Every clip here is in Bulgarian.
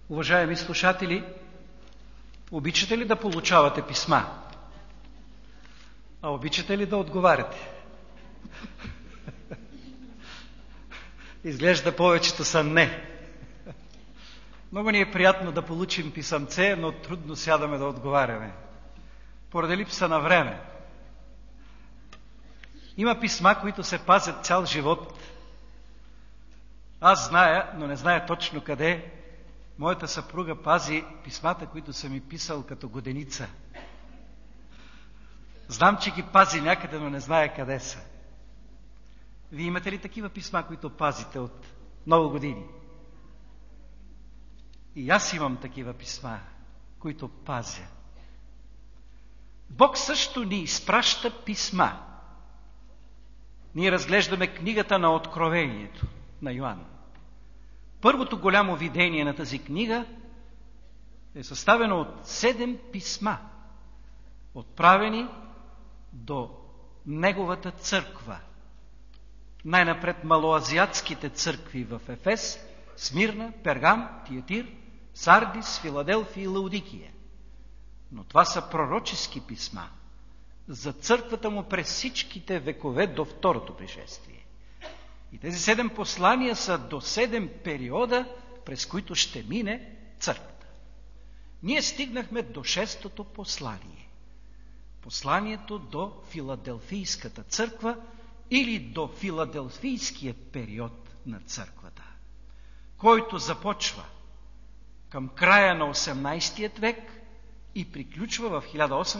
Уважаеми слушатели, обичате ли да получавате писма? А обичате ли да отговаряте? Изглежда повечето са не. Много ни е приятно да получим писъмце, но трудно сядаме да отговаряме. Поради липса на време. Има писма, които се пазят цял живот. Аз зная, но не зная точно къде. Моята съпруга пази писмата, които съм ми писал като годеница. Знам, че ги пази някъде, но не зная къде са. Вие имате ли такива писма, които пазите от много години? И аз имам такива писма, които пазя. Бог също ни изпраща писма. Ние разглеждаме книгата на Откровението на Йоан. Първото голямо видение на тази книга е съставено от 7 писма, отправени до неговата църква. Най-напред малоазиатските църкви в Ефес, Смирна, Пергам, Тиатир, Сардис, Филаделфия и Лаодикия. Но това са пророчески писма за църквата му през всичките векове до второто пришествие. И тези 7 послания са до 7 периода, през които ще мине църквата. Ние стигнахме до 6-то послание. Посланието до Филаделфийската църква или до Филаделфийския период на църквата, който започва към края на 18 век и приключва в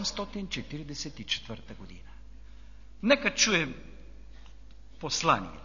1844 година. Нека чуем посланието.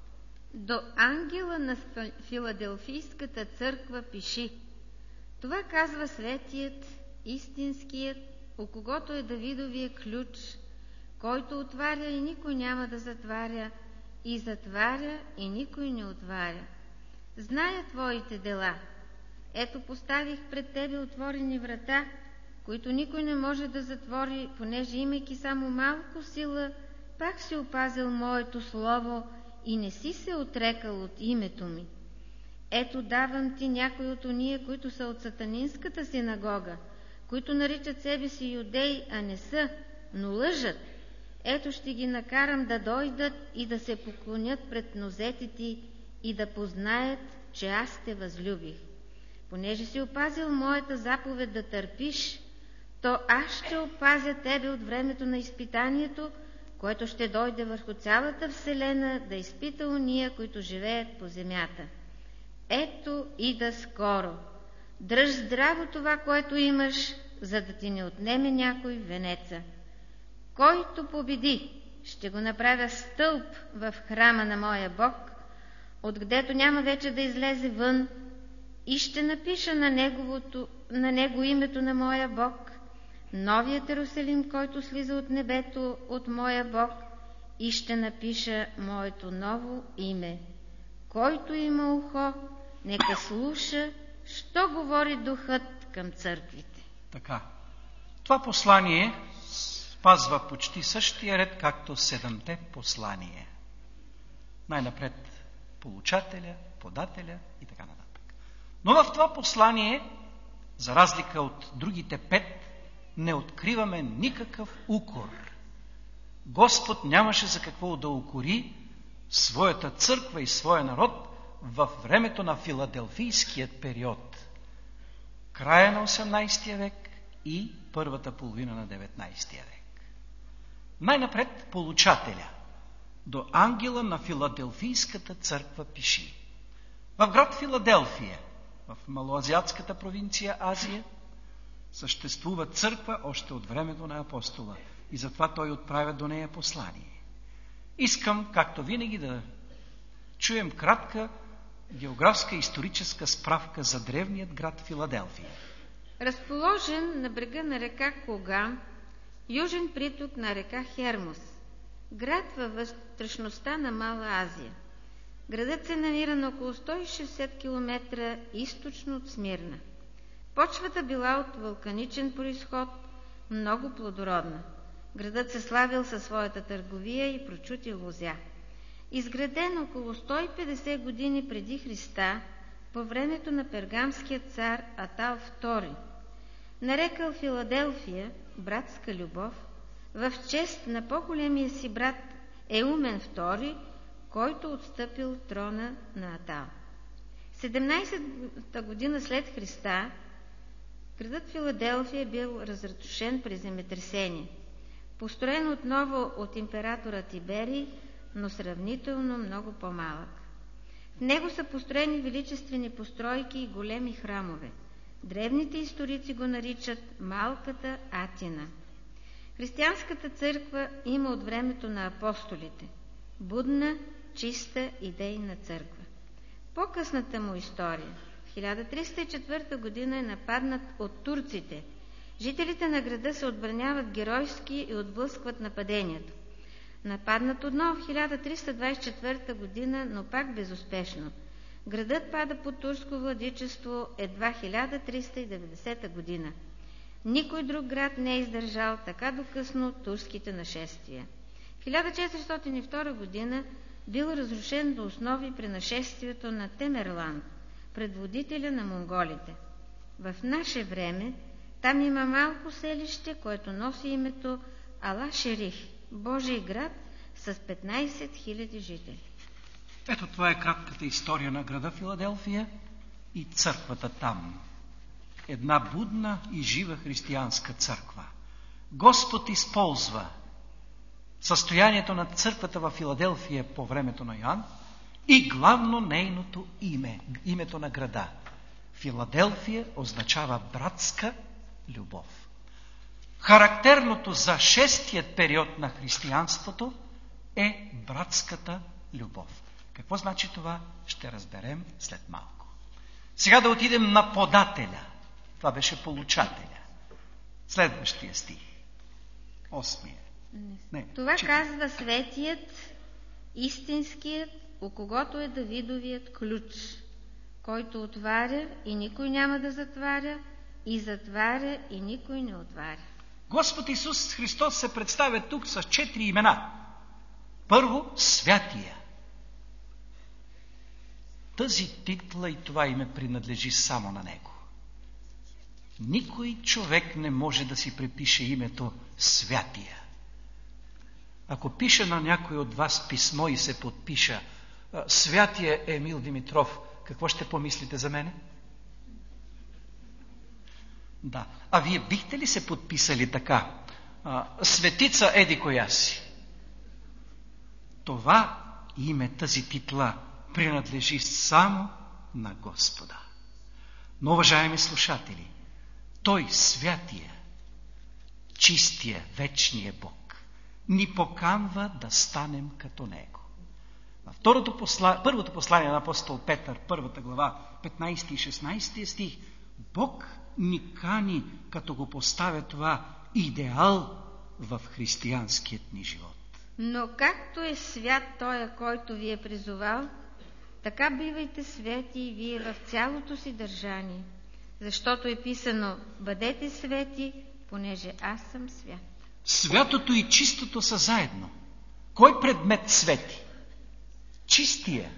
До ангела на Филаделфийската църква пиши: това казва светият, истинският, у когото е Давидовия ключ, който отваря и никой няма да затваря, и затваря и никой не отваря. Зная твоите дела. Ето, поставих пред тебе отворени врата, които никой не може да затвори, понеже имайки само малко сила, пак си опазил моето слово и не си се отрекал от името ми. Ето, давам ти някои от ония, които са от сатанинската синагога, които наричат себе си юдеи, а не са, но лъжат. Ето, ще ги накарам да дойдат и да се поклонят пред нозете ти и да познаят, че аз те възлюбих. Понеже си опазил моята заповед да търпиш, то аз ще опазя тебе от времето на изпитанието, което ще дойде върху цялата вселена да изпита уния, които живеят по земята. Ето ида скоро. Дръж здраво това, което имаш, за да ти не отнеме някой венеца. Който победи, ще го направя стълб в храма на моя Бог, отгдето няма вече да излезе вън, и ще напиша на него името на моя Бог, новият Йерусалим, който слиза от небето от моя Бог, и ще напиша моето ново име. Който има ухо, нека слуша, що говори Духът към църквите. Така. Това послание спазва почти същия ред, както 7-те послания. Най-напред получателя, подателя и така нататък. Но в това послание, за разлика от другите 5, не откриваме никакъв укор. Господ нямаше за какво да укори своята църква и своя народ във времето на Филаделфийският период. Края на 18 век и първата половина на 19 век. Най-напред получателя. До ангела на Филаделфийската църква пиши. В град Филаделфия, в малоазиатската провинция Азия, съществува църква още от времето на апостола и затова той отправя до нея послание. Искам, както винаги, да чуем кратка географска и историческа справка за древният град Филаделфия. Разположен на брега на река Коган, южен приток на река Хермос, град във вътрешността на Мала Азия. Градът се намира на около 160 км източно от Смирна. Почвата била от вулканичен произход, много плодородна. Градът се славил със своята търговия и прочути лозя. Изграден около 150 години преди Христа, по времето на пергамския цар Атал II, нарекал Филаделфия братска любов в чест на по-големия си брат Еумен II, който отстъпил трона на Атал. 17-та година след Христа градът Филаделфия е бил разрушен при земетресение, построен отново от императора Тиберий, но сравнително много по-малък. В него са построени величествени постройки и големи храмове. Древните историци го наричат Малката Атина. Християнската църква има от времето на апостолите. Будна, чиста, идейна църква. По-късната му история. В 1304 година е нападнат от турците. Жителите на града се отбраняват геройски и отблъскват нападението. Нападнат отново в 1324 година, но пак безуспешно. Градът пада под турско владичество едва 1390 година. Никой друг град не е издържал така докъсно турските нашествия. В 1402 година бил разрушен до основи при нашествието на Темерлан, предводителя на монголите. В наше време там има малко селище, което носи името Ала Шерих, Божий град с 15 000 жители. Ето това е кратката история на града Филаделфия и църквата там. Една будна и жива християнска църква. Господ използва състоянието на църквата в Филаделфия по времето на Йоан и главно нейното име, името на града. Филаделфия означава братска любов. Характерното за шестият период на християнството е братската любов. Какво значи това? Ще разберем след малко. Сега да отидем на подателя. Това беше получателя. Следващия стих. 8. Това казва светият, истинският, у когото е Давидовият ключ, който отваря и никой няма да затваря, и затваря и никой не отваря. Господ Исус Христос се представя тук с 4 имена. Първо, святия. Тази титла и това име принадлежи само на Него. Никой човек не може да си препише името святия. Ако пиша на някой от вас писмо и се подпиша святия Емил Димитров, какво ще помислите за мене? Да. А вие бихте ли се подписали така? Светица еди коя си. Това име, тази титла принадлежи само на Господа. Но, уважаеми слушатели, Той, святия, чистия, вечния Бог, ни поканва да станем като Него. В първото послание на апостол Петър, 1 глава, 15 и 16 стих, Бог ни кани, като го поставя това идеал в християнският ни живот. Но както е свят Той, който ви е призовал, така бивайте свети и вие в цялото си държание, защото е писано: бъдете свети, понеже аз съм свят. Святото и чистото са заедно. Кой предмет свети? Чистия.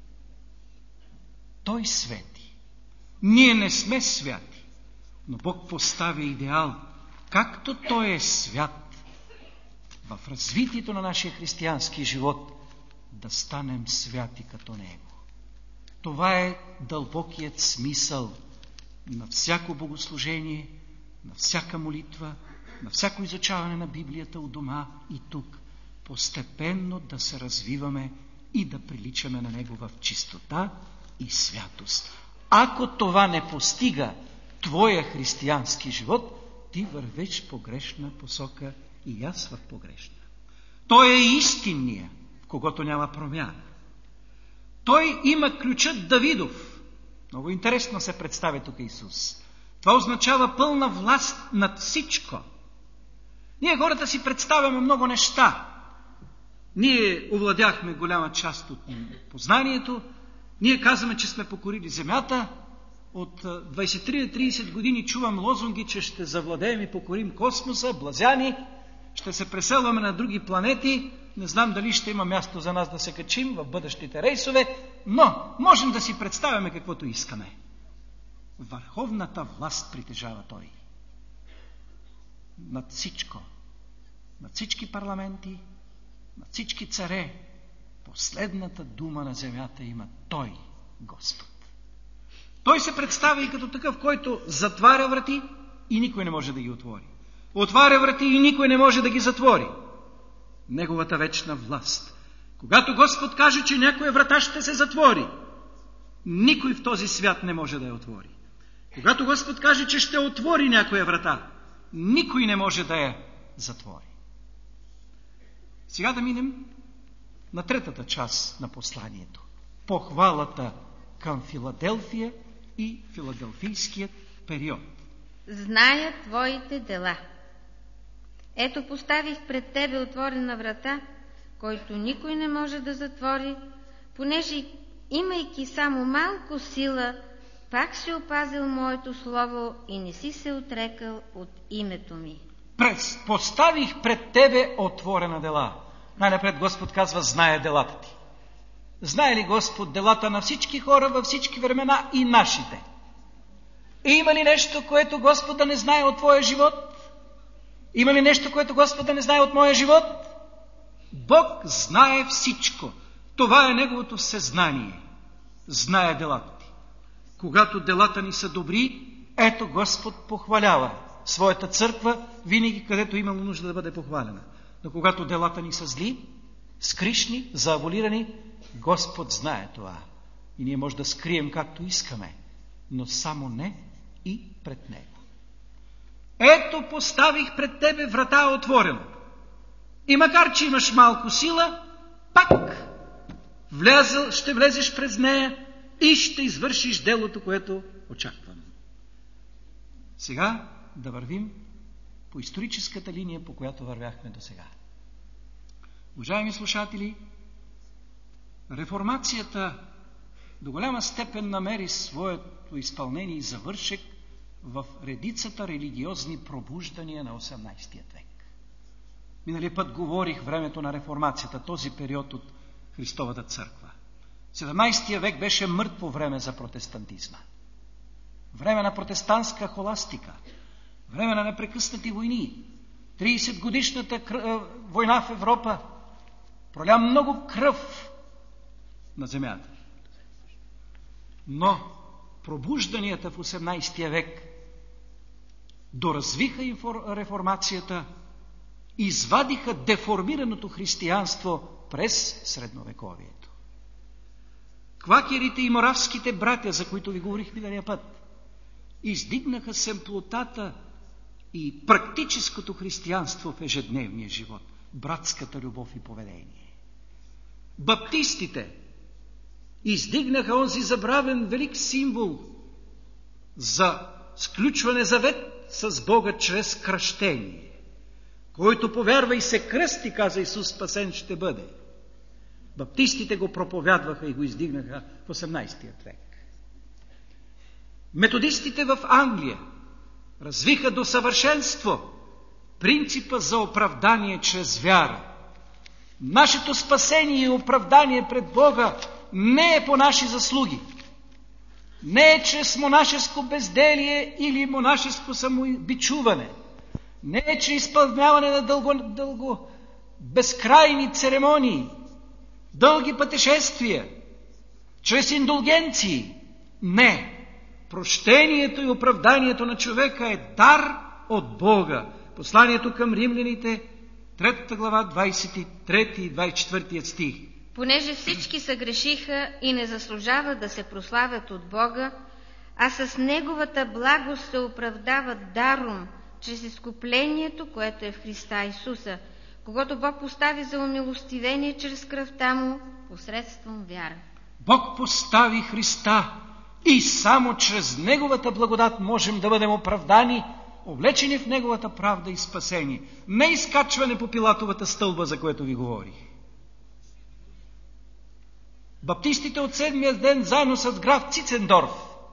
Той свети. Ние не сме святи, но Бог поставя идеал, както Той е свят, в развитието на нашия християнски живот да станем святи като Него. Това е дълбокият смисъл на всяко богослужение, на всяка молитва, на всяко изучаване на Библията у дома и тук. Постепенно да се развиваме и да приличаме на Него в чистота и святост. Ако това не постига твоя християнски живот, ти вървиш в погрешна посока и аз в погрешна. Той е истинния, в когото няма промяна. Той има ключът Давидов. Много интересно се представя тук Исус. Това означава пълна власт над всичко. Ние хората си представяме много неща. Ние овладяхме голяма част от познанието. Ние казваме, че сме покорили земята. От 23-30 години чувам лозунги, че ще завладеем и покорим космоса, блазяни, ще се преселваме на други планети. Не знам дали ще има място за нас да се качим в бъдещите рейсове, но можем да си представяме каквото искаме. Върховната власт притежава той. Над всичко. Над всички парламенти, над всички царе. Последната дума на земята има той, Господ. Той се представя и като такъв, който затваря врати и никой не може да ги отвори. Отваря врати и никой не може да ги затвори. Неговата вечна власт. Когато Господ каже, че някоя врата ще се затвори, никой в този свят не може да я отвори. Когато Господ каже, че ще отвори някоя врата, никой не може да я затвори. Сега да минем на третата част на посланието. Похвалата към Филаделфия и филаделфийският период. Зная твоите дела. Ето поставих пред тебе отворена врата, който никой не може да затвори, понеже имайки само малко сила, пак си опазил моето слово и не си се отрекал от името ми. Поставих пред тебе отворена дела. Най-напред Господ казва, знае делата ти. Знае ли Господ делата на всички хора във всички времена и нашите? И има ли нещо, което Господ да не знае от твоя живот? Има ли нещо, което Господ да не знае от моя живот? Бог знае всичко. Това е Неговото всезнание. Знае делата ти. Когато делата ни са добри, ето Господ похвалява своята църква, винаги където имало нужда да бъде похвалена. Но когато делата ни са зли, скришни, зааболирани, Господ знае това. И ние може да скрием както искаме, но само не и пред Него. Ето поставих пред тебе врата отворена. И макар, че имаш малко сила, пак ще влезеш през нея и ще извършиш делото, което очаквам. Сега да вървим по историческата линия, по която вървяхме до сега. Уважаеми слушатели, реформацията до голяма степен намери своето изпълнение и завършек в редицата религиозни пробуждания на 18 век. Миналия път говорих времето на реформацията, този период от Христовата църква. 17 век беше мъртво време за протестантизма. Време на протестантска холастика, време на непрекъснати войни. 30-годишната война в Европа проля много кръв на земята. Но пробужданията в 18 век доразвиха реформацията, извадиха деформираното християнство през средновековието. Квакерите и моравските братя, за които ви говорих миналия път, издигнаха семплотата и практическото християнство в ежедневния живот, братската любов и поведение. Баптистите издигнаха онзи забравен велик символ за сключване завет с Бога чрез кръщение. Който повярва и се кръсти, каза Исус, спасен ще бъде. Баптистите го проповядваха и го издигнаха в 18 век. Методистите в Англия развиха до съвършенство принципа за оправдание чрез вяра. Нашето спасение и оправдание пред Бога не е по наши заслуги. Не е чрез монашеско безделие или монашеско самобичуване. Не е чрез изпълняване на дълго безкрайни церемонии, дълги пътешествия, чрез индулгенции. Не. Прощението и оправданието на човека е дар от Бога. Посланието към римляните, 3 глава, 23 и 24 стих. Понеже всички съгрешиха и не заслужават да се прославят от Бога, а с Неговата благост се оправдават даром, чрез изкуплението, което е в Христа Исуса, когато Бог постави за умилостивение чрез кръвта Му посредством вяра. Бог постави Христа и само чрез Неговата благодат можем да бъдем оправдани, облечени в Неговата правда и спасение. Не изкачване по Пилатовата стълба, за което ви говорих. Баптистите от 7-я ден, заедно с граф Цицендорф,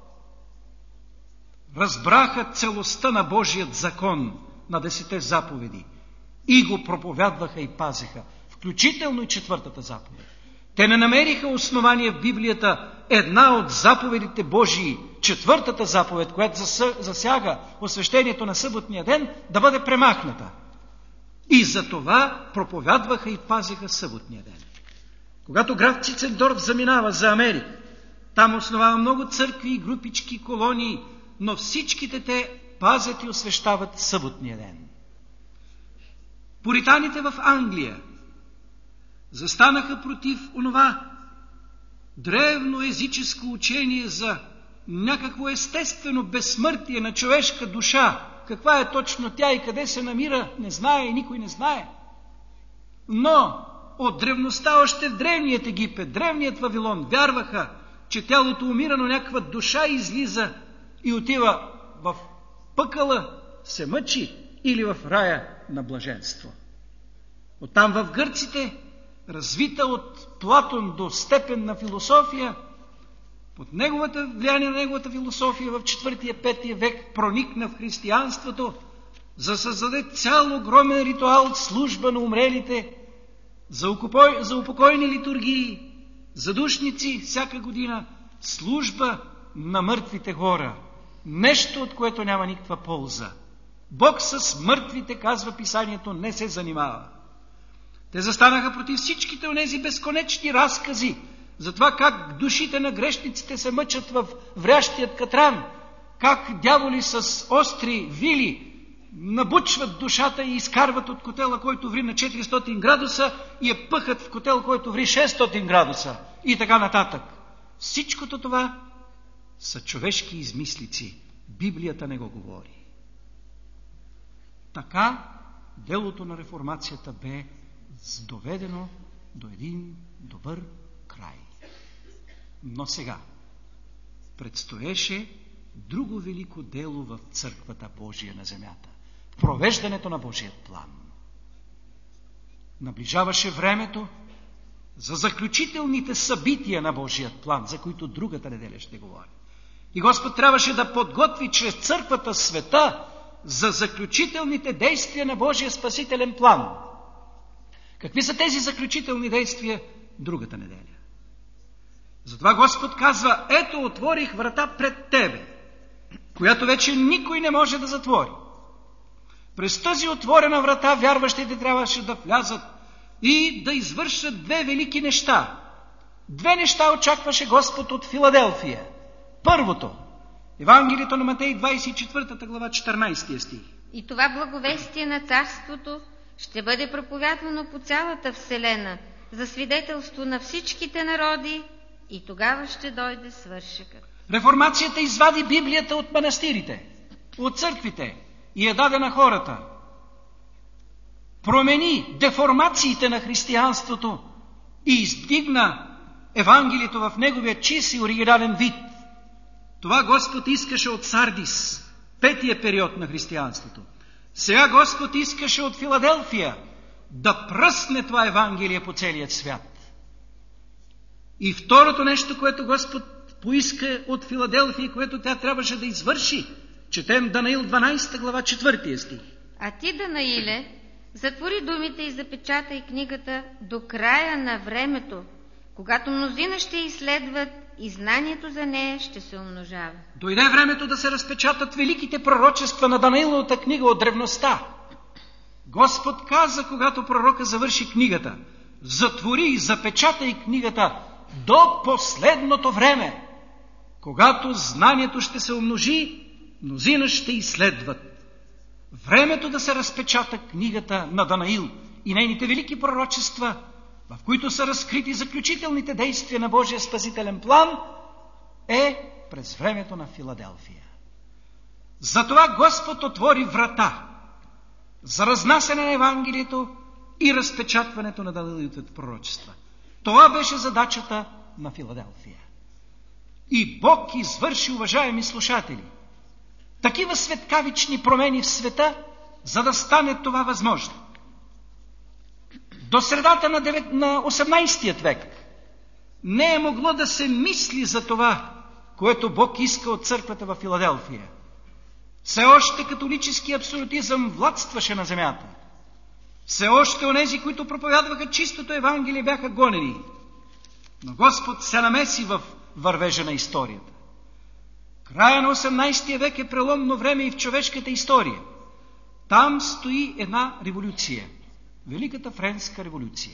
разбраха целостта на Божият закон, на 10 заповеди и го проповядваха и пазеха. В включително и 4-та заповед. Те не намериха основание в Библията една от заповедите Божии, 4-та заповед, която засяга освещението на съботния ден, да бъде премахната. И за това проповядваха и пазиха съботния ден. Когато граф Цицендорф заминава за Америка, там основава много църкви и групички, колонии, но всичките те пазят и освещават съботния ден. Пуританите в Англия застанаха против онова древно езическо учение за някакво естествено безсмъртие на човешка душа. Каква е точно тя и къде се намира, не знае и никой не знае. Но от древността, още в древният Египет, древният Вавилон, вярваха, че тялото умира, но някаква душа излиза и отива в пъкъла, се мъчи или в рая на блаженство. Оттам в гърците, развита от Платон до степен на философия, под неговата влияние на неговата философия в 4-5 век проникна в християнството, за да създаде цял огромен ритуал, служба на умрелите, за упокойни литургии, задушници всяка година, служба на мъртвите хора. Нещо, от което няма никаква полза. Бог с мъртвите, казва писанието, не се занимава. Те застанаха против всичките онези безконечни разкази за това как душите на грешниците се мъчат в врящият катран, как дяволи с остри вили набучват душата и изкарват от котела, който ври на 400 градуса и я пъхат в котел, който ври 600 градуса и така нататък. Всичкото това са човешки измислици. Библията не го говори. Така делото на реформацията бе доведено до един добър край. Но сега предстоеше друго велико дело в църквата Божия на земята. Провеждането на Божият план. Наближаваше времето за заключителните събития на Божият план, за които другата неделя ще говоря. И Господ трябваше да подготви чрез църквата света за заключителните действия на Божия спасителен план. Какви са тези заключителни действия? Другата неделя. Затова Господ казва: ето, отворих врата пред тебе, която вече никой не може да затвори. През тази отворена врата вярващите трябваше да влязат и да извършат две велики неща. Две неща очакваше Господ от Филаделфия. Първото, Евангелието на Матей, 24 глава, 14 стих. И това благовестие на царството ще бъде проповядвано по цялата вселена за свидетелство на всичките народи и тогава ще дойде свършекът. Реформацията извади Библията от манастирите, от църквите и я даде на хората. Промени деформациите на християнството и издигна Евангелието в неговия чист и оригинален вид. Това Господ искаше от Сардис, 5-тия период на християнството. Сега Господ искаше от Филаделфия да пръсне това Евангелие по целият свят. И второто нещо, което Господ поиска от Филаделфия, което тя трябваше да извърши, четем Данаил 12 глава 4 стих. А ти, Данаиле, затвори думите и запечатай книгата до края на времето, когато мнозина ще изследват и знанието за нея ще се умножава. Дойде времето да се разпечатат великите пророчества на Данаиловата книга от древността. Господ каза, когато пророка завърши книгата: затвори и запечатай книгата до последното време, когато знанието ще се умножи, мнозина ще изследват. Времето да се разпечата книгата на Данаил и нейните велики пророчества, в които са разкрити заключителните действия на Божия спасителен план, е през времето на Филаделфия. Затова Господ отвори врата за разнасяне на Евангелието и разпечатването на Данаиловите пророчества. Това беше задачата на Филаделфия. И Бог извърши, уважаеми слушатели, такива светкавични промени в света, за да стане това възможно. До средата на 18 век не е могло да се мисли за това, което Бог иска от църквата в Филаделфия. Все още католически абсолютизъм владстваше на земята. Все още онези, които проповядваха чистото Евангелие, бяха гонени. Но Господ се намеси в вървежа на историята. Края на 18 век е преломно време и в човешката история. Там стои една революция. Великата Френска революция.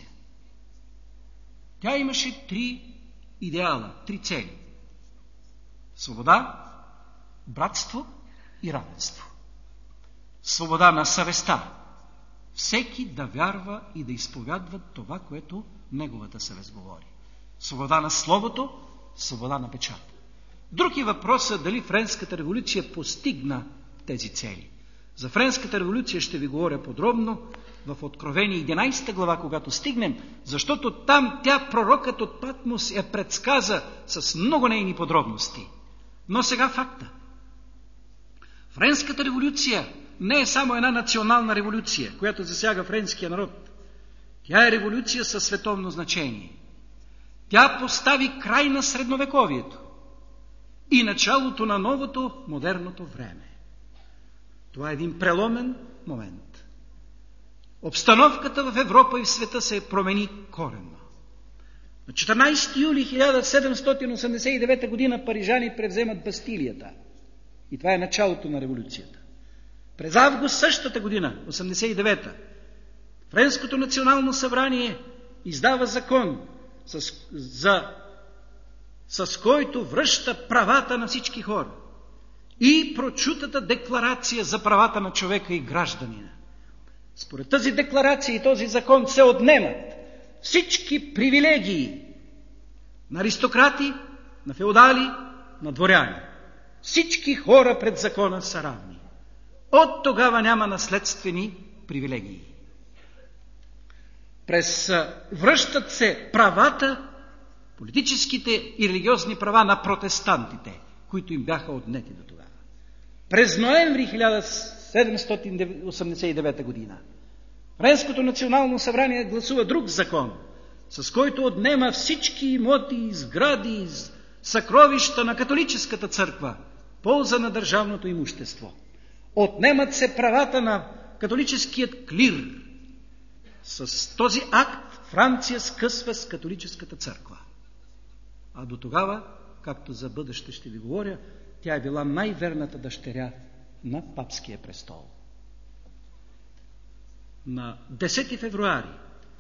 Тя имаше 3 идеала, 3 цели. Свобода, братство и равенство. Свобода на съвестта. Всеки да вярва и да изповядва това, което неговата съвест говори. Свобода на словото, свобода на печата. Друг е въпросът дали Френската революция постигна тези цели. За Френската революция ще ви говоря подробно в Откровение 11 глава, когато стигнем, защото там пророкът от Патмос я предсказа с много нейни подробности. Но сега факта. Френската революция не е само една национална революция, която засяга френския народ. Тя е революция със световно значение. Тя постави край на средновековието и началото на новото, модерното време. Това е един преломен момент. Обстановката в Европа и в света се промени коренно. На 14 юли 1789 година парижани превземат Бастилията. И това е началото на революцията. През август същата година, 89-та, Френското национално събрание издава закон, с който връща правата на всички хора. И прочутата декларация за правата на човека и гражданина. Според тази декларация и този закон се отнемат всички привилегии на аристократи, на феодали, на дворяни. Всички хора пред закона са равни. От тогава няма наследствени привилегии. Връщат се правата, политическите и религиозни права на протестантите, които им бяха отнети до тогава. През ноември 1789 година Френското национално събрание гласува друг закон, с който отнема всички имоти, сгради, съкровища на католическата църква, полза на държавното имущество. Отнемат се правата на католическият клир. С този акт Франция скъсва с католическата църква. А до тогава, както за бъдеще ще ви говоря, тя е била най-верната дъщеря на папския престол. На 10 февруари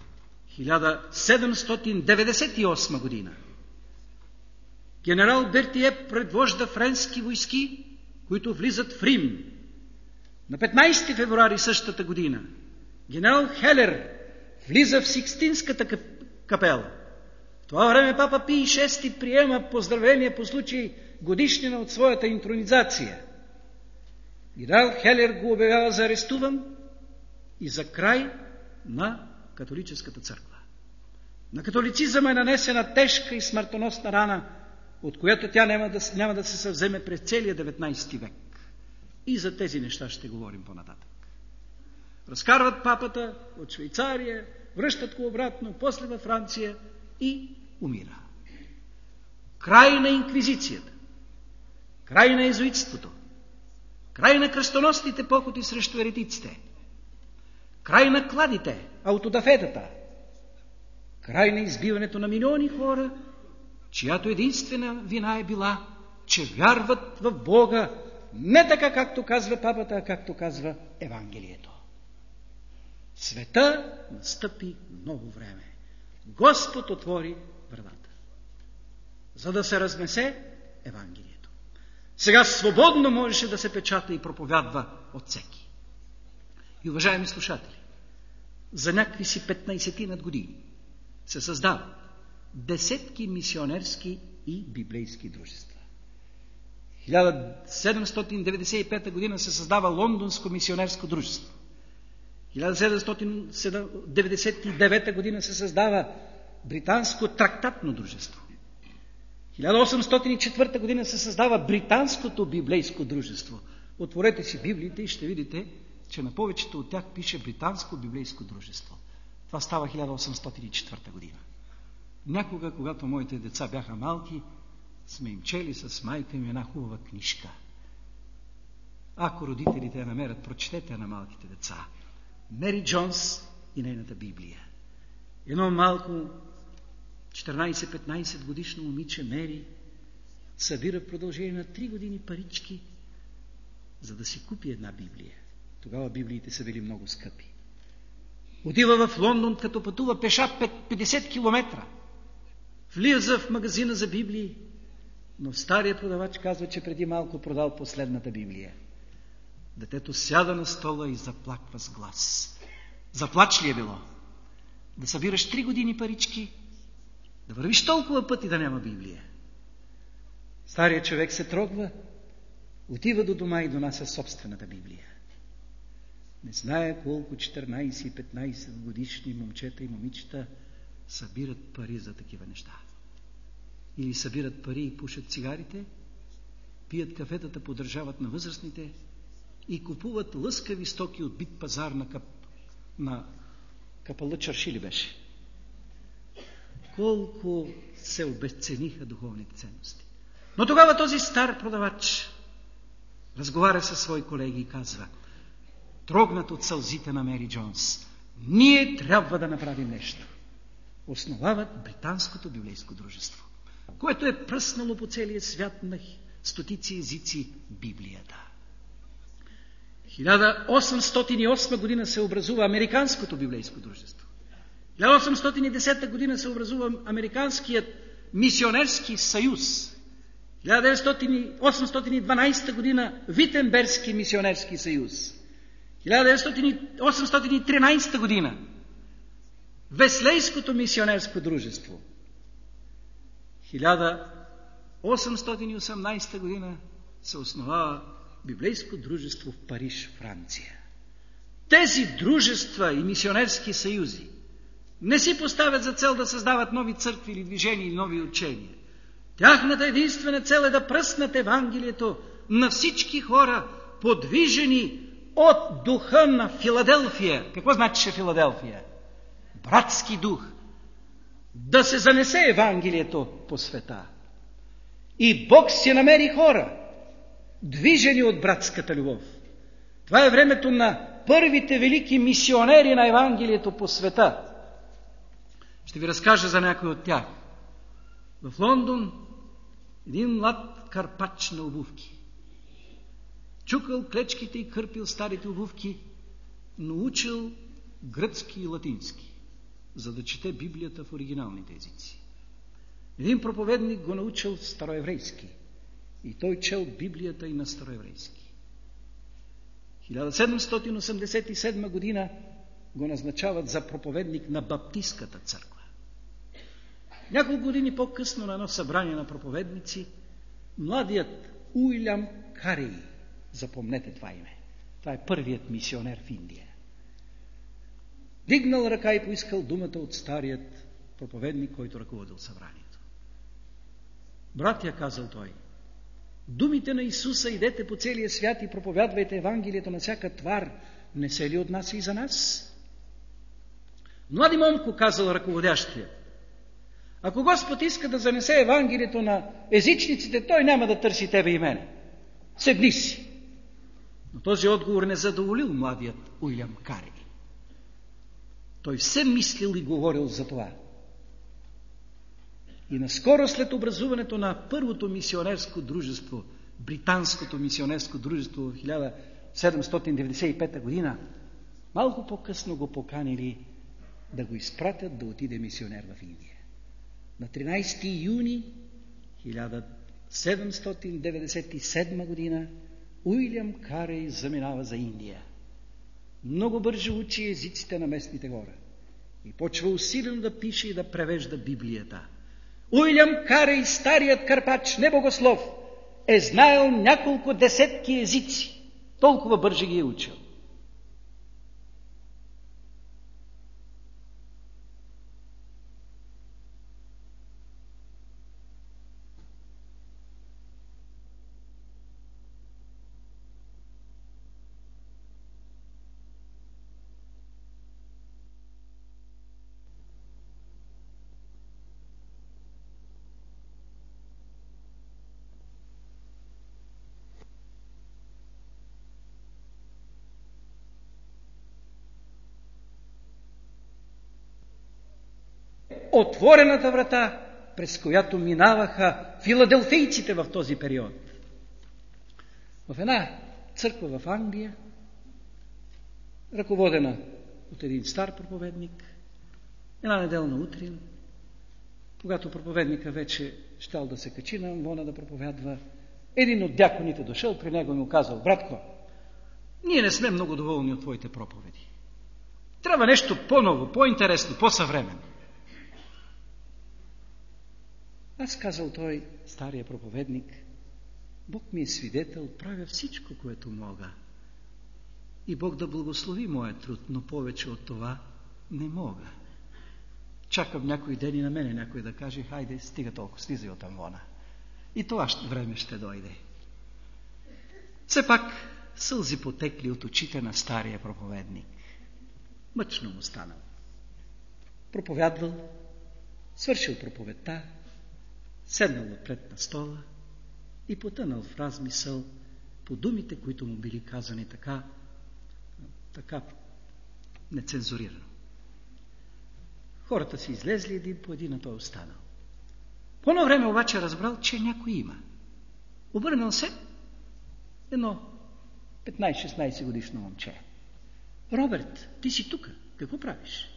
1798 година генерал Бертие предвожда френски войски, които влизат в Рим. На 15 февруари същата година генерал Хелер влиза в Сикстинската капела. В това време папа Пий VI приема поздравление по случай годишнина от своята интронизация. Генерал Хелер го обявява за арестуван и за край на католическата църква. На католицизъм е нанесена тежка и смъртоносна рана, от която тя няма да се съвземе през целия 19 век. И за тези неща ще говорим по-нататък. Разкарват папата от Швейцария, връщат го обратно, после във Франция и умира. Край на инквизицията, край на езуитството, край на кръстоносните походи срещу еретиците, край на кладите, аутодафетата, край на избиването на милиони хора, чиято единствена вина е била, че вярват в Бога не така, както казва папата, а както казва Евангелието. Света настъпи ново време. Господ отвори вратата, за да се разнесе Евангелието. Сега свободно можеше да се печата и проповядва от всеки. И, уважаеми слушатели, за някакви си 15 години се създават десетки мисионерски и библейски дружества. 1795 година се създава Лондонско мисионерско дружество. 1799 година се създава Британско трактатно дружество. 1804 година се създава Британското библейско дружество. Отворете си Библиите и ще видите, че на повечето от тях пише Британско библейско дружество. Това става 1804 година. Някога, когато моите деца бяха малки, сме им чели с майка ми една хубава книжка. Ако родителите я намерят, прочетете на малките деца. Мери Джонс и нейната Библия. Едно малко 14-15 годишно момиче Мери събира в продължение на 3 години парички, за да си купи една Библия. Тогава библиите са били много скъпи. Отива в Лондон, като пътува пеша 50 километра. Влиза в магазина за Библии, но стария продавач казва, че преди малко продал последната Библия. Детето сяда на стола и заплаква с глас. Заплач ли е било? Да събираш 3 години парички, да вървиш толкова пъти да няма Библия. Старият човек се трогва, отива до дома и донася собствената Библия. Не знае колко 14 и 15 годишни момчета и момичета събират пари за такива неща. Или събират пари и пушат цигарите, пият кафетата, поддържават на възрастните и купуват лъскави стоки от бит пазар на Капала Чарши ли беше. Колко се обезцениха духовните ценности. Но тогава този стар продавач разговаря със свои колеги и казва, трогнат от сълзите на Мери Джонс, ние трябва да направим нещо. Основават Британското библейско дружество, което е пръснало по целия свят на стотици езици Библията. 1808 година се образува Американското библейско дружество. 1810 година се образува Американският мисионерски съюз. 1812 година Витенбергски мисионерски съюз. 1813 година Веслейското мисионерско дружество. 1818 година се основава Библейско дружество в Париж, Франция. Тези дружества и мисионерски съюзи не си поставят за цел да създават нови църкви или движения или нови учения. Тяхната единствена цел е да пръснат Евангелието на всички хора, подвижени от духа на Филаделфия. Какво значи Филаделфия? Братски дух. Да се занесе Евангелието по света. И Бог си намери хора, движени от братската любов. Това е времето на първите велики мисионери на Евангелието по света. Ще ви разкажа за някой от тях. В Лондон един млад карпач на обувки. Чукал клечките и кърпил старите обувки, но учил гръцки и латински, за да чете Библията в оригиналните езици. Един проповедник го научил староеврейски и той чел Библията и на староеврейски. 1787 година го назначават за проповедник на Баптистката църква. Няколко години по-късно на едно събрание на проповедници, младият Уилям Карей, запомнете това име, това е първият мисионер в Индия, дигнал ръка и поискал думата от старият проповедник, който ръководил събранието. Братя, казал той, думите на Исуса, идете по целия свят и проповядвайте Евангелието на всяка твар, не се ли отнася и за нас? Млади момко, казал ръководящия, ако Господ иска да занесе Евангелието на езичниците, той няма да търси тебе и мене. Седни си. Но този отговор не задоволил младият Уилям Карей. Той все мислил и говорил за това. И наскоро след образуването на първото мисионерско дружество, Британското мисионерско дружество в 1795 година, малко по-късно го поканили да го изпратят да отиде мисионер в Индия. На 13 юни 1797 година Уилям Карей заминава за Индия. Много бързо учи езиците на местните хора и почва усилено да пише и да превежда Библията. Уилям Карей, старият карпач, небогослов, е знаел няколко десетки езици. Толкова бързо ги е учил. отворената врата, през която минаваха филаделфийците в този период. В една църква в Англия, ръководена от един стар проповедник, една неделна утрин, когато проповедника вече щял да се качи на амвона да проповядва, един от дяконите дошъл при него и му казал: братко, ние не сме много доволни от твоите проповеди. Трябва нещо по-ново, по-интересно, по-съвременно. Аз, казал той, стария проповедник, Бог ми е свидетел, правя всичко, което мога. И Бог да благослови моя труд, но повече от това не мога. Чакам някой ден и на мене някой да каже: хайде, стига толкова, слизай от амвона. И това време ще дойде. Все пак сълзи потекли от очите на стария проповедник. Мъчно му станал. Проповядвал, свършил проповедта, седнал отпред на стола и потънал в размисъл по думите, които му били казани така нецензурирано. Хората си излезли един по един, а той останал. По едно време обаче разбрал, че някой има. Обърнал се едно 15-16 годишно момче. Роберт, ти си тук. Какво правиш?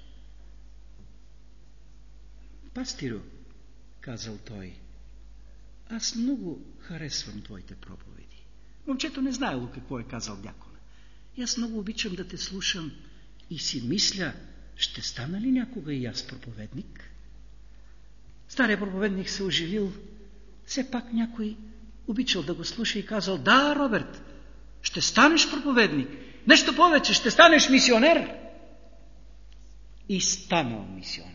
Пастирю, казал той, аз много харесвам твоите проповеди. Момчето не знаело какво е казал дякона. И аз много обичам да те слушам и си мисля, ще стана ли някога и аз проповедник? Стария проповедник се оживил. Все пак някой обичал да го слуша и казал: да, Роберт, ще станеш проповедник. Нещо повече, ще станеш мисионер. И станал мисионер.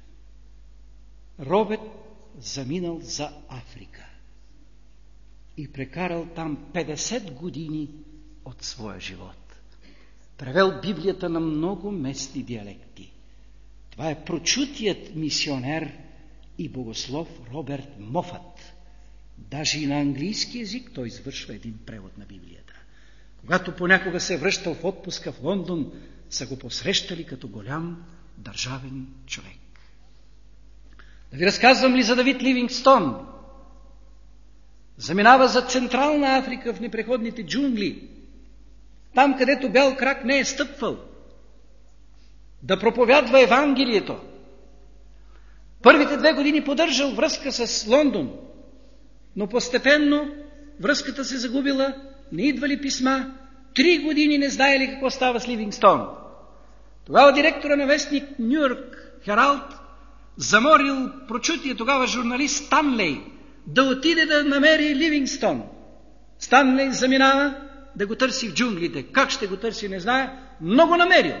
Роберт заминал за Африка и прекарал там 50 години от своя живот. Превел Библията на много местни диалекти. Това е прочутият мисионер и богослов Роберт Мофът. Даже и на английски език той извършва един превод на Библията. Когато понякога се връщал в отпуска в Лондон, са го посрещали като голям държавен човек. Да ви разказвам ли за Давид Ливингстон? Заминава за Централна Африка в непреходните джунгли, там където бял крак не е стъпвал, да проповядва Евангелието. Първите 2 години поддържал връзка с Лондон, но постепенно връзката се загубила, не идвали писма, 3 години не знаели какво става с Ливингстон. Тогава директора на вестник Ню Йорк Хералд заморил прочутия тогава журналист Станлей да отиде да намери Ливингстон. Станлей заминава да го търси в джунглите. Как ще го търси, не знае, но го намерил.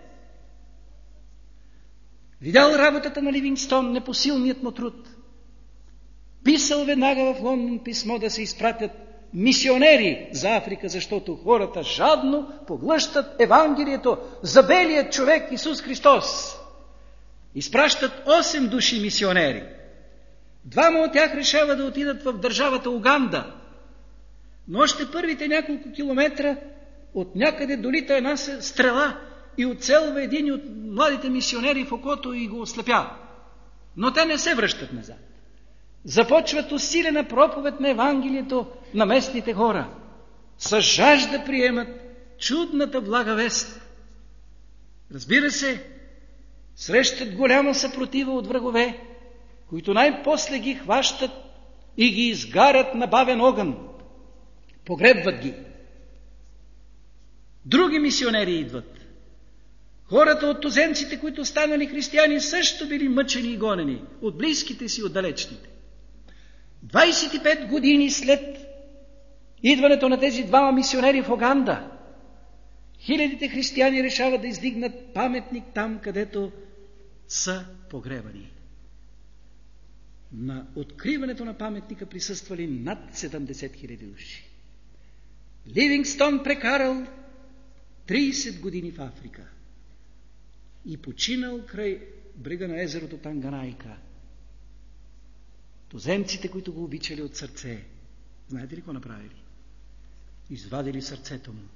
Видял работата на Ливингстон, непосилният му труд. Писал веднага в Лондон писмо да се изпратят мисионери за Африка, защото хората жадно поглъщат Евангелието за белият човек Исус Христос. Изпращат 8 души мисионери. 2 от тях решават да отидат в държавата Уганда. Но още първите няколко километра от някъде долита една стрела и оцелва един от младите мисионери в окото и го ослепява. Но те не се връщат назад. Започват усилена проповед на Евангелието на местните хора. С жажда приемат чудната блага вест. Разбира се, срещат голяма съпротива от врагове, които най-после ги хващат и ги изгарят на бавен огън. Погребват ги. Други мисионери идват. Хората от туземците, които станали християни, също били мъчени и гонени от близките си, от далечните. 25 години след идването на тези 2 мисионери в Уганда, хилядите християни решават да издигнат паметник там, където са погребани. На откриването на паметника присъствали над 70 000 души. Ливингстон прекарал 30 години в Африка и починал край брега на езерото Танганайка. Туземците, които го обичали от сърце, знаете ли какво направили? Извадили сърцето му,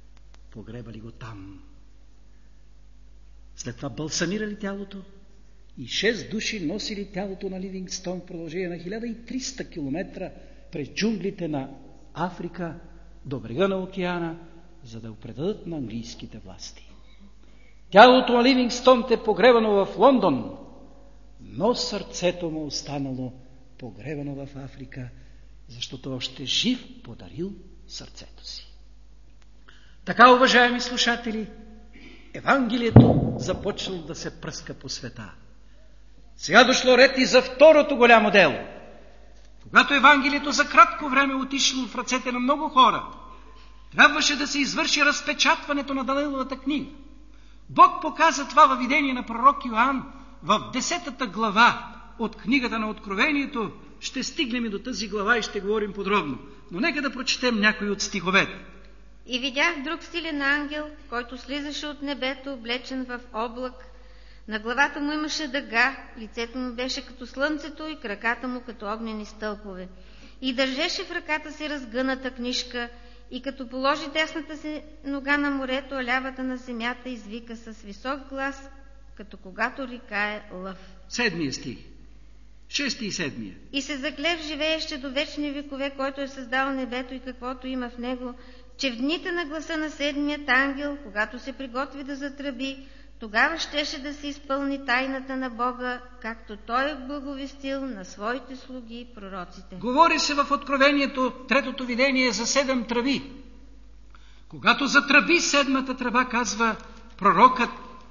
погребали го там. След това балсамирали тялото и 6 души носили тялото на Ливингстон в продължение на 1300 км през джунглите на Африка до брега на океана, за да го предадат на английските власти. Тялото на Ливингстон е погребано в Лондон, но сърцето му останало погребано в Африка, защото още жив подарил сърцето си. Така, уважаеми слушатели, Евангелието започнало да се пръска по света. Сега дошло ред и за второто голямо дело. Когато Евангелието за кратко време отишло в ръцете на много хора, трябваше да се извърши разпечатването на Данаиловата книга. Бог показа това във видение на пророк Йоанн в 10 глава от книгата на Откровението. Ще стигнем и до тази глава и ще говорим подробно. Но нека да прочетем някои от стиховете. И видях друг силен ангел, който слизаше от небето, облечен в облак. На главата му имаше дъга, лицето му беше като слънцето и краката му като огнени стълбове. И държеше в ръката си разгъната книжка, и като положи десната си нога на морето, а лявата на земята, извика с висок глас, като когато рикае лъв. 7 стих. 6 и 7. И се закле в живееще до вечни векове, който е създал небето и каквото има в него, че в дните на гласа на седмият ангел, когато се приготви да затръби, тогава щеше да се изпълни тайната на Бога, както той е благовестил на своите слуги пророците. Говори се в Откровението, третото видение, за 7 тръби. Когато затръби 7-та тръба, казва пророкът,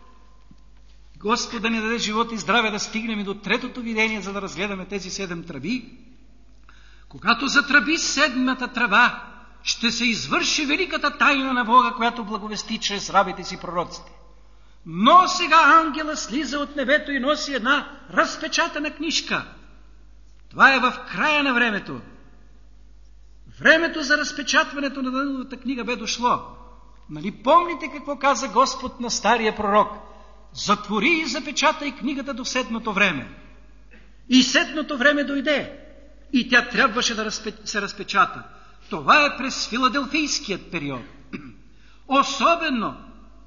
Господ да ни даде живот и здраве да стигнем и до третото видение, за да разгледаме тези 7 тръби. Когато затръби 7-та тръба, ще се извърши великата тайна на Бога, която благовести чрез рабите си пророците. Но сега ангела слиза от небето и носи една разпечатана книжка. Това е в края на времето. Времето за разпечатването на Данаиловата книга бе дошло. Нали помните какво каза Господ на стария пророк? Затвори и запечатай книгата до 7-то време. И 7-то време дойде. И тя трябваше да се разпечата. Това е през филаделфийският период. Особено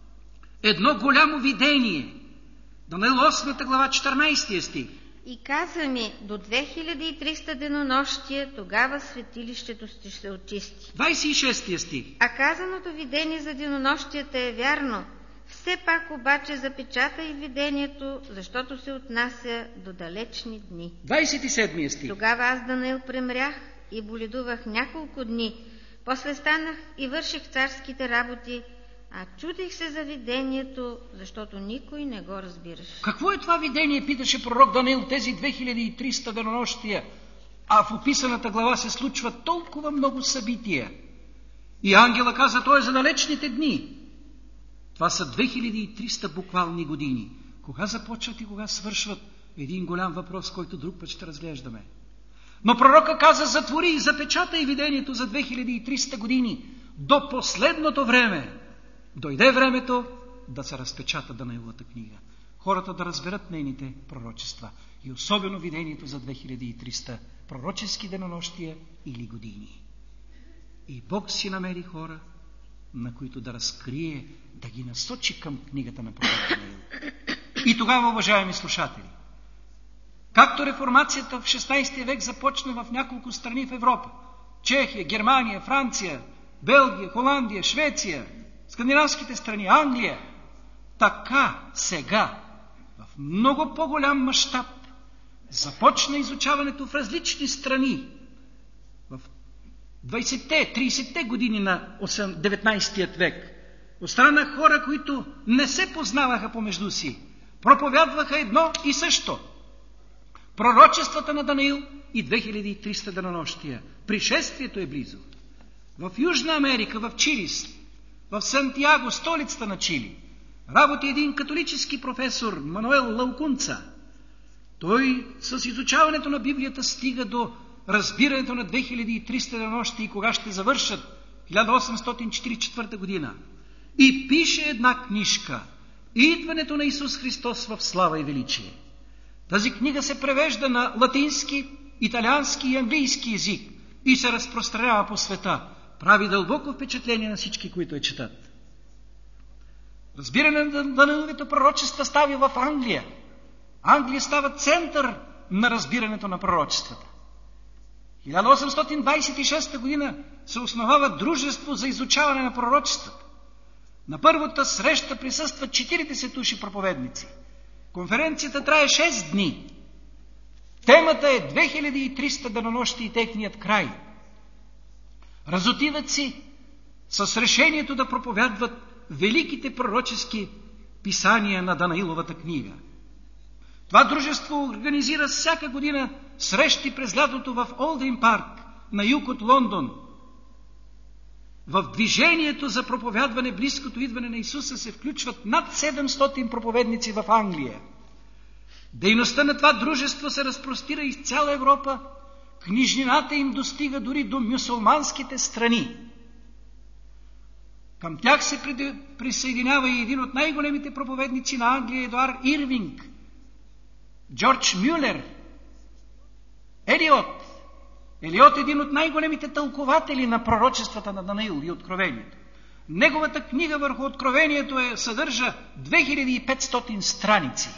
едно голямо видение. Данаил 8 глава 14 стих. И каза ми, до 2300 денонощия, тогава светилището ще се очисти. 26 стих. А казаното видение за денонощията е вярно. Все пак обаче запечатай видението, защото се отнася до далечни дни. 27 стих. Тогава аз, Данаил, премрях и боледувах няколко дни. После станах и върших царските работи, а чудих се за видението, защото никой не го разбираше. Какво е това видение, питаше пророк Данаил, тези 2300 денонощия, а в описаната глава се случват толкова много събития. И ангела каза, то е за далечните дни. Това са 2300 буквални години. Кога започват и кога свършват? Един голям въпрос, който друг път ще разглеждаме. Но пророка каза, затвори и запечатай видението за 2300 години. До последното време дойде времето да се разпечата Данаиловата книга. Хората да разберат нейните пророчества. И особено видението за 2300 пророчески денонощия или години. И Бог си намери хора, на които да разкрие, да ги насочи към книгата на пророк Данаил. И тогава, уважаеми слушатели, както реформацията в 16 век започна в няколко страни в Европа, Чехия, Германия, Франция, Белгия, Холандия, Швеция, скандинавските страни, Англия, така сега, в много по-голям мащаб, започна изучаването в различни страни. В 20-те, 30-те години на 19 век, от страна на хора, които не се познаваха помежду си, проповядваха едно и също. Пророчествата на Данаил и 2300 денонощия. Пришествието е близо. В Южна Америка, в Чилис, в Сантьяго, столицата на Чили, работи един католически професор, Мануел Лаукунца. Той с изучаването на Библията стига до разбирането на 2300 денонощия и кога ще завършат 1844 година. И пише една книжка «Идването на Исус Христос в слава и величие». Тази книга се превежда на латински, италиански и английски език и се разпространява по света. Прави дълбоко впечатление на всички, които я четат. Разбиране на Данаиловите пророчества става в Англия. Англия става център на разбирането на пророчествата. 1826 година се основава Дружество за изучаване на пророчествата. На първата среща присъстват 40 души проповедници. Конференцията трае 6 дни. Темата е 2300 денонощи и техният край. Разотиват си с решението да проповядват великите пророчески писания на Данаиловата книга. Това дружество организира всяка година срещи през лятото в Олдейн парк, на юг от Лондон. В движението за проповядване близкото идване на Исуса се включват над 700 проповедници в Англия. Дейността на това дружество се разпростира из цяла Европа. Книжнината им достига дори до мюсюлманските страни. Към тях се присъединява и един от най-големите проповедници на Англия, Едуард Ирвинг, Джордж Мюлер, Елиот е един от най-големите тълкователи на пророчествата на Данаил и Откровението. Неговата книга върху Откровението съдържа 2500 страници.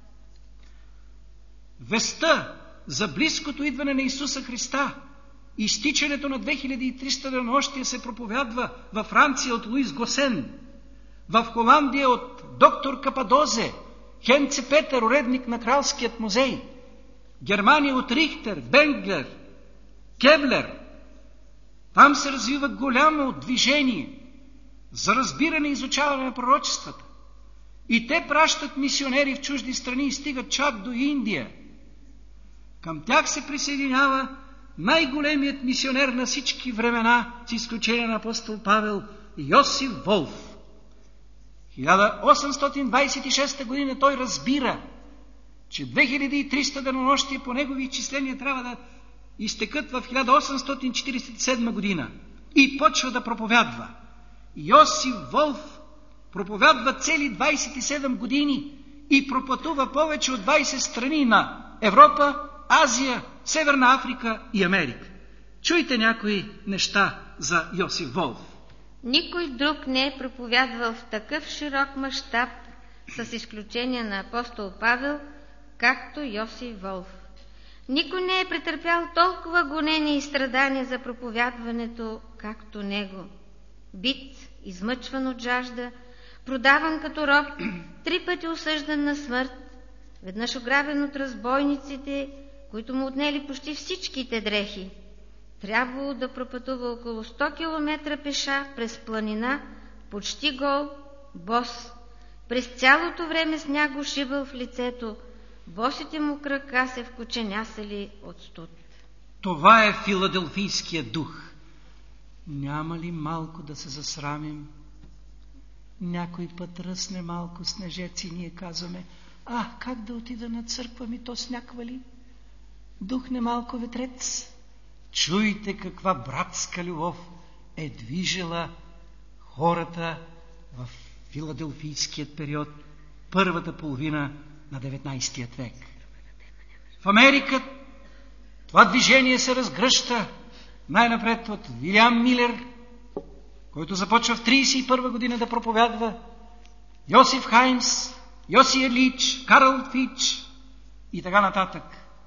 Вестта за близкото идване на Исуса Христа, изтичането на 2300 денонощия се проповядва във Франция от Луис Госен, в Холандия от доктор Кападозе, Хенце Петър, уредник на Кралският музей, Германия от Рихтер, Бенглер, Кеблер. Там се развива голямо движение за разбиране и изучаване на пророчествата. И те пращат мисионери в чужди страни и стигат чак до Индия. Към тях се присъединява най-големият мисионер на всички времена, с изключение на апостол Павел, Йосиф Волф. 1826 година той разбира, че 2300 денонощия по негови изчисления трябва да изтекат в 1847 година и почва да проповядва. Йосиф Волф проповядва цели 27 години и пропътува повече от 20 страни на Европа, Азия, Северна Африка и Америка. Чуйте някои неща за Йосиф Волф. Никой друг не е проповядвал в такъв широк мащаб, с изключение на апостол Павел, както Йосиф Волф. Никой не е претърпял толкова гонения и страдания за проповядването, както него. Бит, измъчван от жажда, продаван като роб, 3 пъти осъждан на смърт, веднъж ограбен от разбойниците, които му отнели почти всичките дрехи. Трябвало да пропътува около 100 км пеша през планина, почти гол, бос. През цялото време сняг го шибал в лицето, босите му крака се вкоченясали от студ. Това е филаделфийския дух. Няма ли малко да се засрамим? Някой път ръсне малко снежец и ние казваме: как да отида на църква, ми то сняг вали? Духне малко ветрец. Чуйте каква братска любов е движила хората в филаделфийският период, първата половина на 19 век. В Америка това движение се разгръща най-напред от Вилиам Милер, който започва в 1931 година да проповядва, Йосиф Хаймс, Йоси Елич, Карл Фич и така нататък.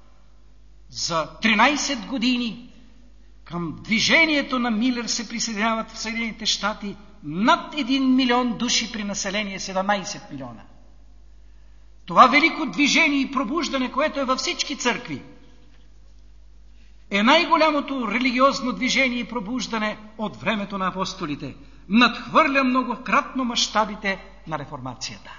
За 13 години към движението на Милер се присъединяват в Съединените щати над 1 милион души при население 17 милиона. Това велико движение и пробуждане, което е във всички църкви, е най-голямото религиозно движение и пробуждане от времето на апостолите. Надхвърля многократно мащабите на реформацията.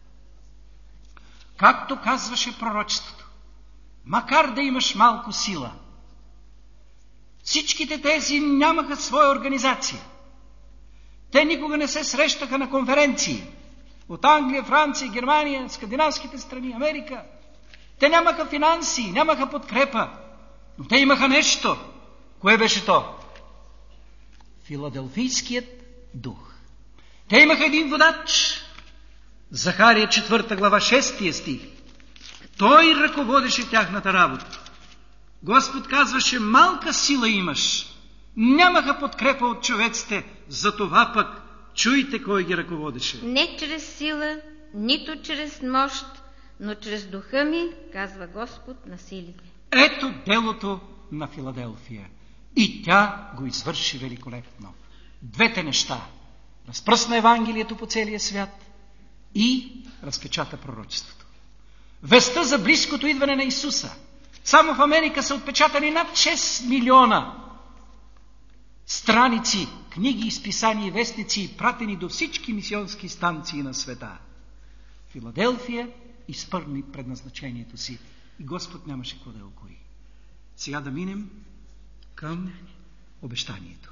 Както казваше пророчеството, макар да имаш малко сила, всичките тези нямаха своя организация. Те никога не се срещаха на конференции. От Англия, Франция, Германия, скандинавските страни, Америка. Те нямаха финанси, нямаха подкрепа, но те имаха нещо. Кое беше то? Филаделфийският дух. Те имаха един водач. Захария 4 глава 6 стих. Той ръководеше тяхната работа. Господ казваше: малка сила имаш. Нямаха подкрепа от човеците, затова пък чуйте кой ги ръководеше. Не чрез сила, нито чрез мощ, но чрез духа ми, казва Господ на силите. Ето делото на Филаделфия. И тя го извърши великолепно. Двете неща. Разпръсна Евангелието по целия свят и разпечата пророчеството. Вестта за близкото идване на Исуса. Само в Америка са отпечатани над 6 милиона страници, книги, изписания и вестници, пратени до всички мисионски станции на света. Филаделфия изпълни предназначението си и Господ нямаше какво да я укори. Сега да минем към обещанието.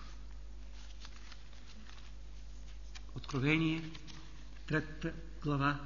Откровение, 3 глава,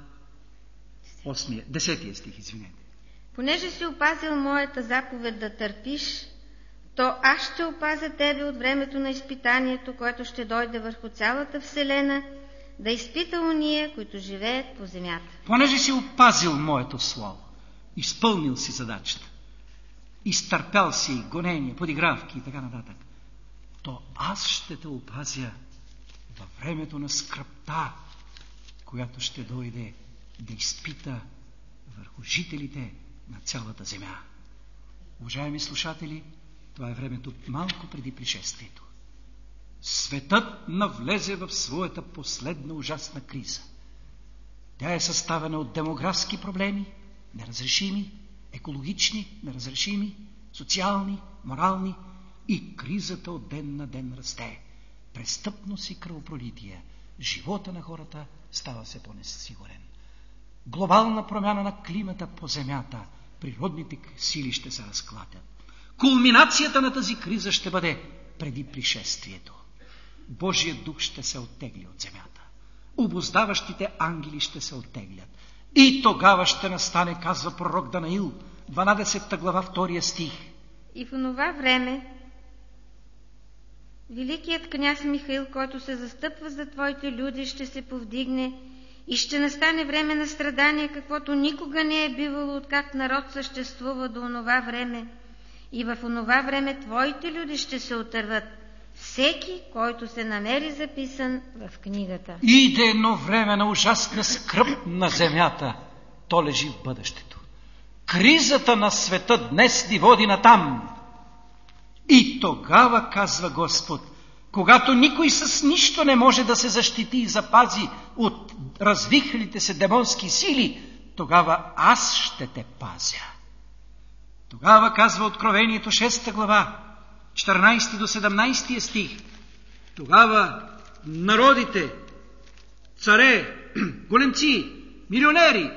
10 стих, извинете. Понеже си опазил моята заповед да търпиш, то аз ще опазя тебе от времето на изпитанието, което ще дойде върху цялата вселена, да изпита уния, които живеят по земята. Понеже си опазил моето слово, изпълнил си задачата, изтърпял си гонения, подигравки и така нататък, то аз ще те опазя във времето на скръбта, която ще дойде да изпита върху жителите на цялата земя. Уважаеми слушатели, това е времето малко преди пришествието. Светът навлезе в своята последна ужасна криза. Тя е съставена от демографски проблеми, неразрешими, екологични, неразрешими, социални, морални, и кризата от ден на ден расте. Престъпност и кръвопролитие. Живота на хората става все по-несигурен. Глобална промяна на климата по земята. Природните сили ще се разклатят. Кулминацията на тази криза ще бъде преди пришествието. Божият дух ще се оттегли от земята. Обуздаващите ангели ще се оттеглят. И тогава ще настане, казва пророк Данаил, 12 глава, 2 стих. И в онова време великият княз Михаил, който се застъпва за твоите люди, ще се повдигне и ще настане време на страдание, каквото никога не е бивало, откак народ съществува до онова време. И в онова време твоите люди ще се отърват, всеки, който се намери записан в книгата. Иде едно време на ужасна скръб на земята. То лежи в бъдещето. Кризата на света днес ни води натам. И тогава, казва Господ, когато никой с нищо не може да се защити и запази от развихрилите се демонски сили, тогава аз ще те пазя. Тогава, казва Откровението 6 глава, 14 до 17 стих, тогава народите, царе, големци, милионери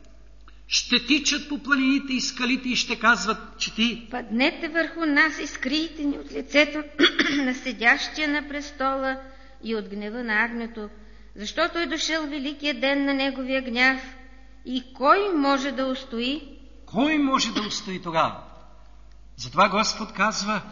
ще тичат по планините и скалите и ще казват, че ти: паднете върху нас и скрийте ни от лицето на седящия на престола и от гнева на агнето, защото е дошъл великият ден на неговия гняв. И кой може да устои? Кой може да устои тогава? Затова Господ казва,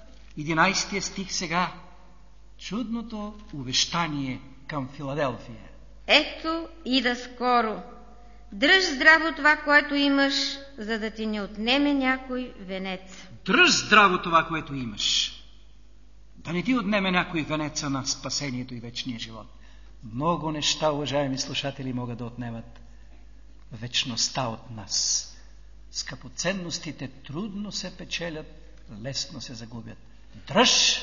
11 стих сега, чудното увещание към Филаделфия. Ето ида скоро. Дръж здраво това, което имаш, за да ти не отнеме някой венец. Дръж здраво това, което имаш. Да не ти отнеме някой венеца на спасението и вечния живот. Много неща, уважаеми слушатели, могат да отнемат вечността от нас. Скъпоценностите трудно се печелят, лесно се загубят. Дръж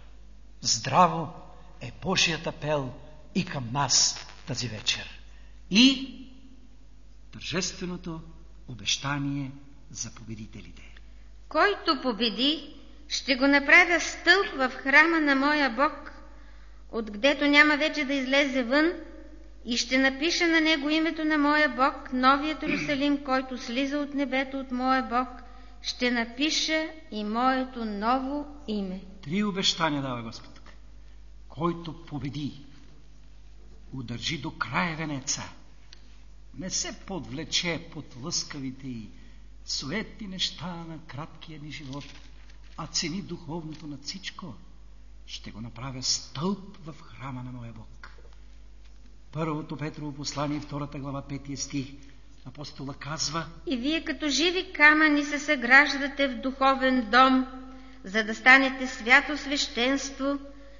здраво е Божият апел и към нас тази вечер. И тържественото обещание за победителите. Който победи, ще го направя стълб в храма на моя Бог, отгдето няма вече да излезе вън, и ще напиша на него името на моя Бог, новият Иерусалим, който слиза от небето от моя Бог, ще напиша и моето ново име. 3 обещания дава Господ. Който победи, удържи до края венеца, не се подвлече под лъскавите и суетни неща на краткия ни живот, а цени духовното над всичко, ще го направя стълб в храма на моя Бог. Първото Петрово послание, 2 глава, 5 стих, апостола казва: и вие като живи камъни се съграждате в духовен дом, за да станете свято свещенство,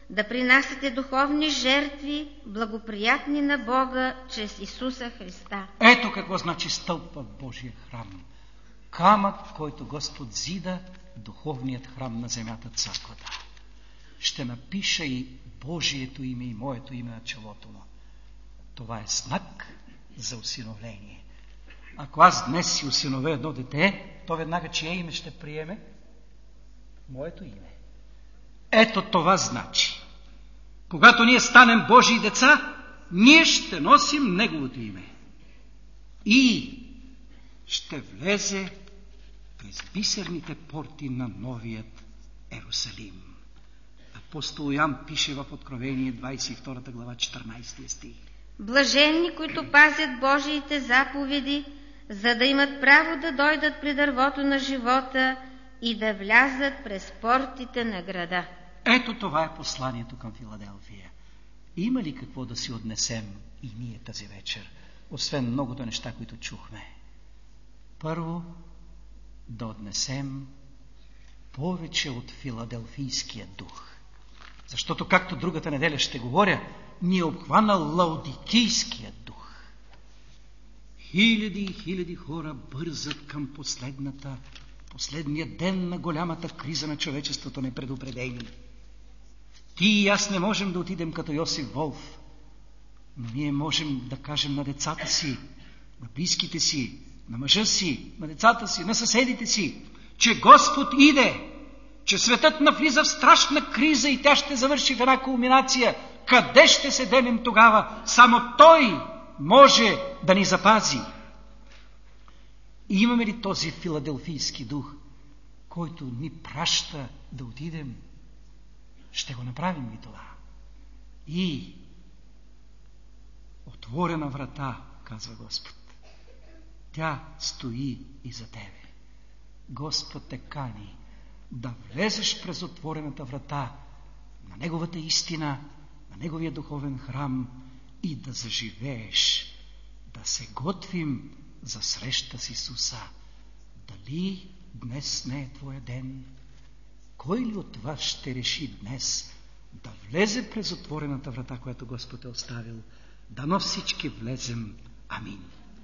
да принасяте духовни жертви, благоприятни на Бога, чрез Исуса Христа. Ето какво значи стълб в Божия храм. Камък, който Господ зида, духовният храм на земята, църквата. Ще напиша и Божието име и моето име на челото му. Това е знак за усиновление. Ако аз днес си усиновя едно дете, то веднага чие име ще приеме? Моето име. Ето това значи. Когато ние станем Божии деца, ние ще носим Неговото име. И ще влезе през бисерните порти на новият Ерусалим. Апостол Йоан пише в Откровение 22 глава 14 стих. Блаженни, които пазят Божиите заповеди, за да имат право да дойдат при дървото на живота и да влязат през портите на града. Ето това е посланието към Филаделфия. Има ли какво да си отнесем и ние тази вечер, освен многото неща, които чухме? Първо, да отнесем повече от филаделфийския дух. Защото, както другата неделя ще говоря, ни е обхванал лаодикийския дух. Хиляди и хиляди хора бързат към последния ден на голямата криза на човечеството, непредупредени. Ти и аз не можем да отидем като Йосиф Волф, но ние можем да кажем на децата си, на близките си, на мъжа си, на децата си, на съседите си, че Господ иде, че светът навлиза в страшна криза и тя ще завърши в една кулминация. Къде ще се денем тогава? Само Той може да ни запази. И имаме ли този филаделфийски дух, който ни праща да отидем? Ще го направим ли това? И отворена врата, казва Господ. Тя стои и за тебе. Господ те кани да влезеш през отворената врата на Неговата истина, на Неговия духовен храм и да заживееш, да се готвим за среща с Исуса. Дали днес не е твоя ден? Кой ли от вас ще реши днес да влезе през отворената врата, която Господ е оставил? Дано всички влезем. Амин.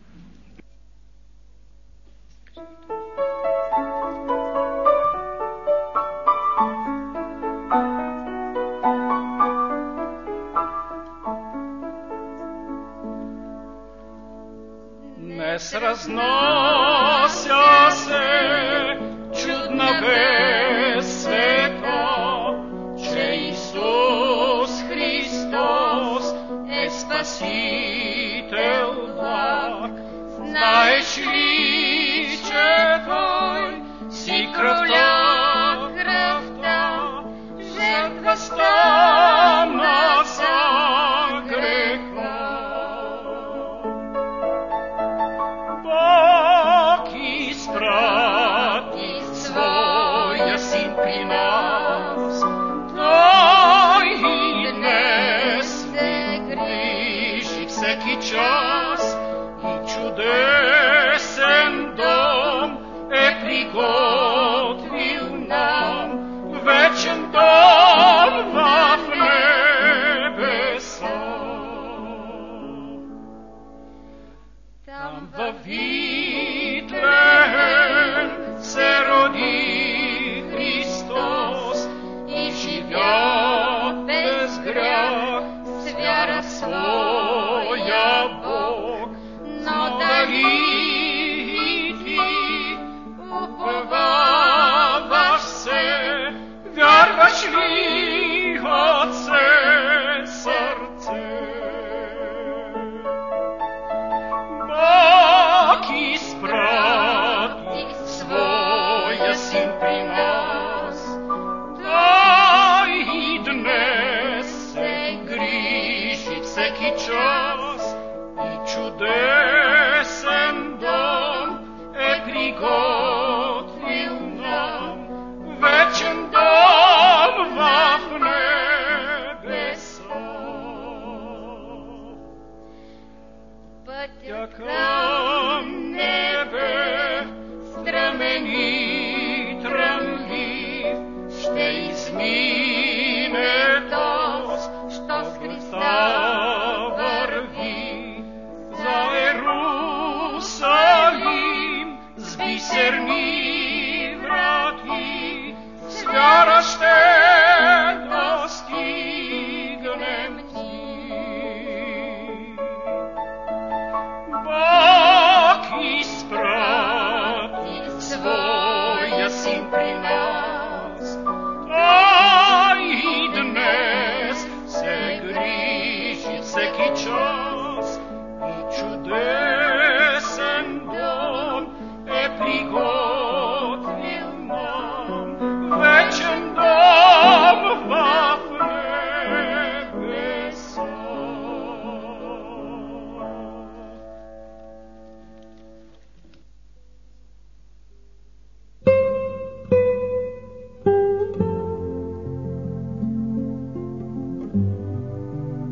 Днес разнася се чудна вест света, че Исус Христос е Спасител благ. Знаеш ли, че Той си кръвта, жертва стана за греха. Бог изпрати своя Син при нас, Той и днес се грижи всеки час и чудесен дом е приготвил нам, вечен дом в небеса. Там във Витлеем се роди Христос и живя без грях с вяра в своя Бог. Но дали и ти уповаваш се, вярваш ли от все сърце? Бог изпрати своя Син при нас, Той и днес се грижи всеки час и чудесен дом е приготвил нам, вечен дом в небеса. Пътя към небе стремен и трънлив ще измине той.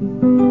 Thank you.